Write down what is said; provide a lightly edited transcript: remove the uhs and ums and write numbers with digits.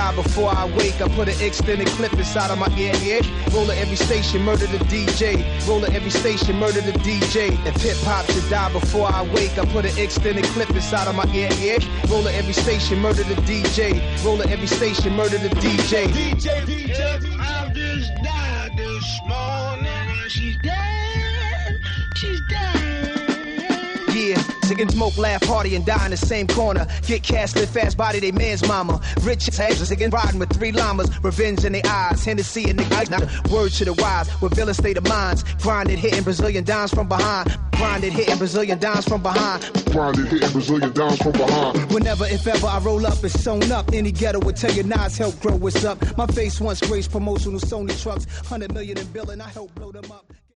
die before I wake. I put an extended clip inside of my ear, yeah. Roll at every station, murder the DJ. Roll at every station, murder the DJ. If hip hop should die before I wake, I put an extended clip inside of my ear, yeah. Roll at every station, murder the DJ. Roll at every station, murder the DJ. I just died this morning. She's dead. She's dead. Yeah, sick and smoke, laugh, party, and die in the same corner. Get cast, live fast, body, they man's mama. Rich as heads, sick and riding with 3 llamas. Revenge in their eyes, Hennessy in the eyes. Word to the wise, with villain state of minds. Grinded, hitting Brazilian dimes from behind. Grinded, hitting Brazilian dimes from behind. Grinded, hitting Brazilian dimes from behind. Whenever, if ever, I roll up, it's sewn up. Any ghetto would tell you Nas help grow what's up. My face once graced promotional Sony trucks. 100 million in billing, I help blow them up.